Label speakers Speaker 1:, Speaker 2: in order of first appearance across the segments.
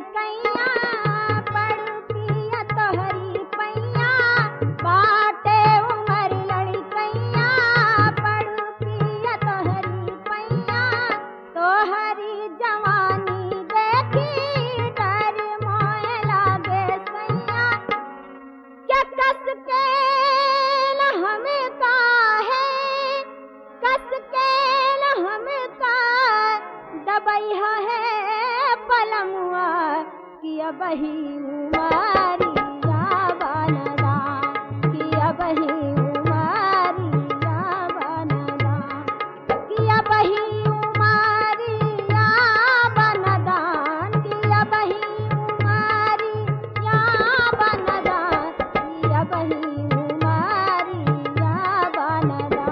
Speaker 1: लड़कैया पड़ुकिया तोहरी पैया बाटे उमर लड़कैया पड़ुकिया तोहरी पैया तोहरी जवानी देखी डर मोए लागे सैया क्या कस के न हमें का है कस के न हमें का दबैया है पलमुआ किया बही उमारिया बनदा किया बही उमारिया बनदा किया बही उमारिया बनदा किया बही उमारिया बनदा किया बही उमारिया बनदा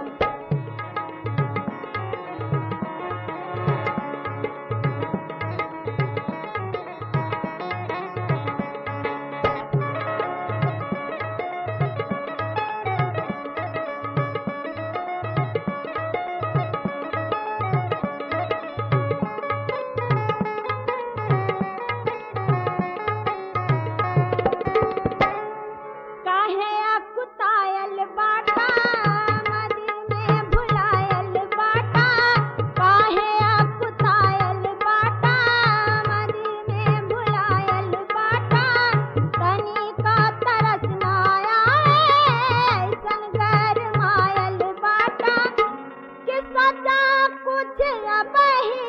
Speaker 1: काहे अकुतायल बाटा मदी में भुलायल बाटा काहे अकुतायल बाटा मदी में भुलायल बाटा तनी का तरस ना आए ऐसन गरमायल बाटा कि सचा कुछ अबही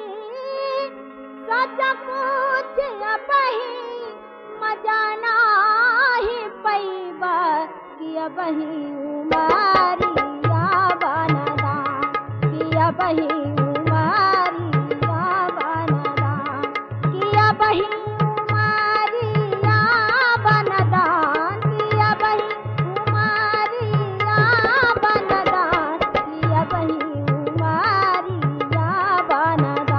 Speaker 1: सचा कुछ अबही मजा नाही पैबा किया बही उमारिया बनदा किया बही उमारिया बनदा किया बही उमारिया बनदा किया बही उमारिया बनदा किया बही उमारिया बनदा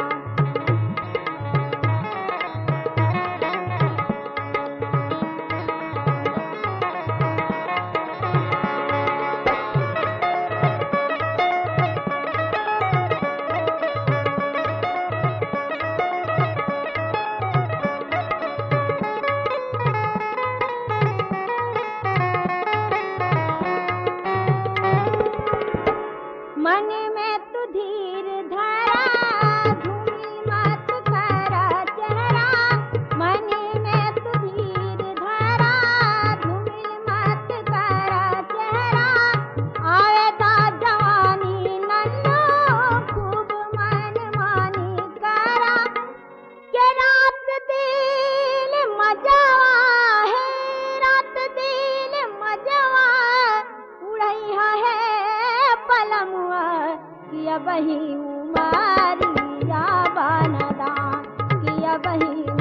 Speaker 1: मन में तू धीर धरा धूमिल मत करा चेहरा मन में तू धीर धरा धूमिल मत करा चेहरा आवेदा जवानी नन्नो खूब मन मानी करा के रात दिन मजावा है रात दिन मजावा उड़ैया है पलमुआ किया बही उमारिया बनदा किया बही